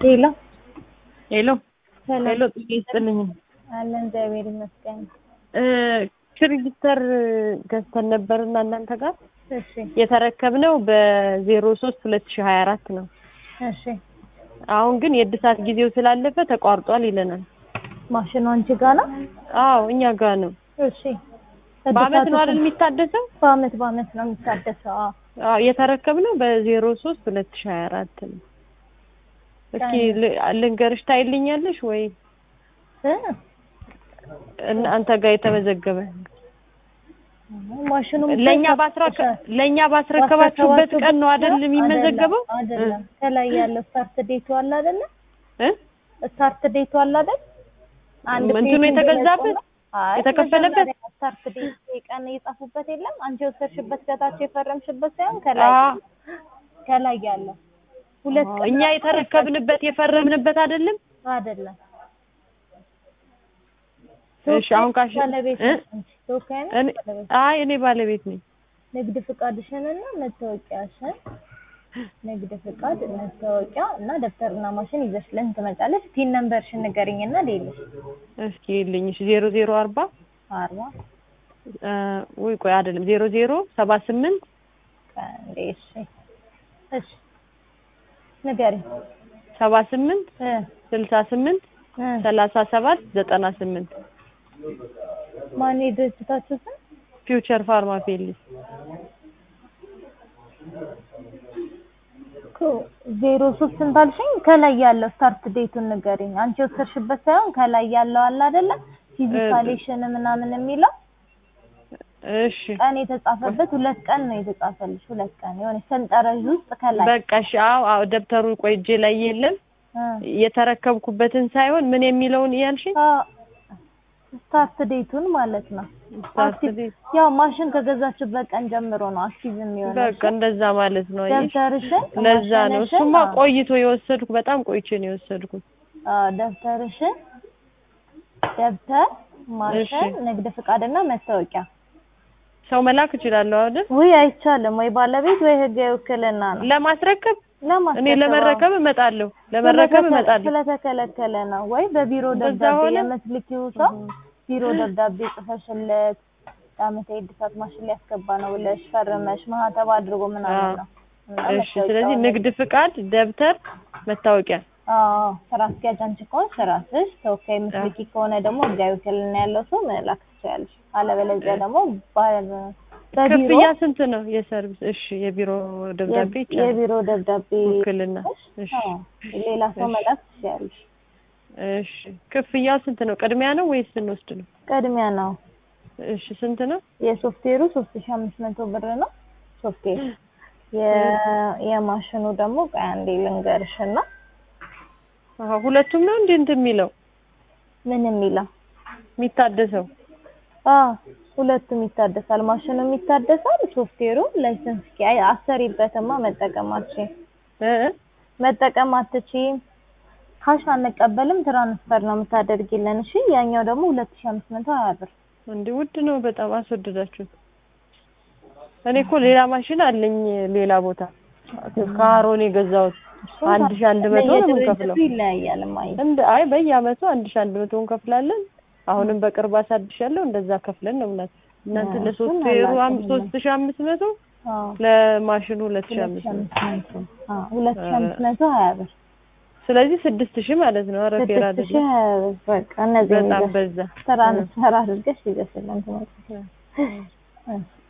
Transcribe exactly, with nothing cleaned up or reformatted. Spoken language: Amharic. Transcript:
ሄሎ ሄሎ ሄሎ ሄሎ ጥቂስጥልኝ አለን እግዚአብሔር ይመስገን እ ክሪዲተር ገዝተን ነበርና እናንተ ጋር እሺ የተረከብነው በ03 ሁለት ሺህ ሃያ አራት ነው እሺ አሁን ግን የእድሳት ጊዜው ስላለፈ ተቋርጧል ይለናል ማሽኑ አንቺ ጋር ነው አዎ እኛ ጋር ነው እሺ በአመት ነው አይደል የሚታደሰው በአመት በአመት ነው የሚታደሰው አዎ የተረከብነው በ03 ሁለት ሺህ ሃያ አራት ነው እስኪ ልንገርሽ ታይልኛለሽ ወይ እ አንተ ጋር የተመዘገበ ማሽኑ ለኛ ባስራከ ለኛ ባስረከባችሁበት ቀን ነው አይደል የሚመዘገበው አይደለም ከላይ ያለው ስታርት ዴቱ አለ አይደል እ ስታርት ዴቱ አለ አይደል አንድ እንትኑ የተገዛበት የተከፈለበት ስታርት ዴት ቀን እየጻፉበት የለም አንቺ ወሰድሽበት ከታች የፈረምሽበት ሳይሆን ከላይ ከላይ ያለው ሁለት እኛ የተረከብንበት የፈረምንበት አይደለም አይደለም እሺ አሁን ካሽ አይ እኔ ባለቤት ነኝ ንግድ ፍቃድሽንና መታወቂያሽን ንግድ ፍቃድ መታወቂያ እና ደብተርና ማሽን ይዘሽልን ትመጫለሽ ቲን ነምበርሽን ንገሪኝና ሌልሽ እስኪ ልኝሽ ዜሮ ዜሮ አርባ አርባ ወይ ቆይ አይደለም ዜሮ ዜሮ ሰባ ስምንት እሺ እሺ ንገሪ ሰባ ስምንት ስልሳ ስምንት ሰላሳ ሰባት ዘጠና ስምንት ማን ድርጅታችሁ ስም ፊውቸር ፋርማ ፌሊስ ኮ ዜሮ ሶስት እንዳልሽኝ ከላይ ያለው ስታርት ዴቱን ንገሪኝ አንቺ ወሰድሽበት ሳይሆን ከላይ ያለው አለ አይደለ ፊዚካሌሽን ምናምን የሚለው እሺ ቀን የተጻፈበት ሁለት ቀን ነው የተጻፈልሽ ሁለት ቀን የሆነ ሰንጠረዥ ውስጥ ከላይ በቃ አው አው ደብተሩ ቆይጄ ላይ የለም የተረከብኩበትን ሳይሆን ምን የሚለውን ያልሽኝ ስታርት ዴቱን ማለት ነው ያው ማሽን ከገዛችበት ቀን ጀምሮ ነው አክቲቭ የሚሆነው በቃ እንደዛ ማለት ነው ደብተርሽን ለዛ ነው እሱማ ቆይቶ የወሰድኩ በጣም ቆይቼ ነው የወሰድኩት አዎ ደብተርሽን ደብተር ማሽን ንግድ ፍቃድና መታወቂያ ሰው መላክ ይችላል አይደል ወይ አይቻልም ወይ ባለቤት ወይ ህጋዊ ውክልና ነው ለማስረከብ ለማስረከብ እኔ ለመረከብ እመጣለሁ ለመረከብ እመጣለሁ ስለተከለከለ ነው ወይ በቢሮ ደብዳቤ የምትልኪው ሰው ቢሮ ደብዳቤ ጽፈሽለት አመት እድሳት ማሽን ሊያስገባ ነው ብለሽ ፈርመሽ ማህተብ አድርጎ ምናምን ነው እሺ ስለዚህ ንግድ ፍቃድ ደብተር መታወቂያ አዎ ስራ አስኪያጅ አንቺ ከሆንሽ ራስሽ ተወካይ ምትልኪ ከሆነ ደግሞ ህጋዊ ውክልና ያለው ሰው መላክ ትችያለሽ አለበለዚያ ደግሞ ክፍያ ስንት ነው የሰርቪስ እሺ የቢሮ ደብዳቤ ይቻላል የቢሮ ደብዳቤ ውክልና እሺ ሌላ ሰው መላክ ትችያለሽ እሺ ክፍያው ስንት ነው ቅድሚያ ነው ወይስ እንወስድ ነው ቅድሚያ ነው እሺ ስንት ነው የሶፍትዌሩ ሶስት ሺህ አምስት መቶ ብር ነው ሶፍትዌር የ የማሽኑ ደግሞ አንዴ ልንገርሽና አዎ ሁለቱም ነው እንዴ እንት የሚለው ምን የሚለው የሚታደሰው አዎ ሁለቱም ይታደሳል ማሽኑም ይታደሳል ሶፍትዌሩ ላይሰንስ ኪ አሰሪበትማ መጠቀም አትችይም እ መጠቀም አትችይም ካሽ አንቀበልም ትራንስፈር ነው የምታደርጊልን እሺ ያኛው ደግሞ ሁለት ሺህ አምስት መቶ ሃያ ብር እንዴ ውድ ነው በጣም አስወደዳችሁት እኔ እኮ ሌላ ማሽን አለኝ ሌላ ቦታ ካሮን የገዛሁት አንድ ሺህ አንድ መቶ ነው የምንከፍለው ይለያያል ማይ እንደ አይ በየአመቱ አንድ ሺህ አንድ መቶ እንከፍላለን አሁንም በቅርብ አሳድሻለሁ እንደዛ ከፍለን ነው ማለት እናንተ ለሶፍትዌሩ ሶስት ሺህ አምስት መቶ ለማሽኑ ሁለት ሺህ አምስት መቶ አዎ ሁለት ሺህ አምስት መቶ ሃያ ብር ስለዚህ ስድስት ሺህ ማለት ነው አረ ፌራ አይደለም ስድስት ሺህ በቃ እነዚህ በጣም በዛ ትራንስፈር አድርገሽ ይዘሽልን ትመጪ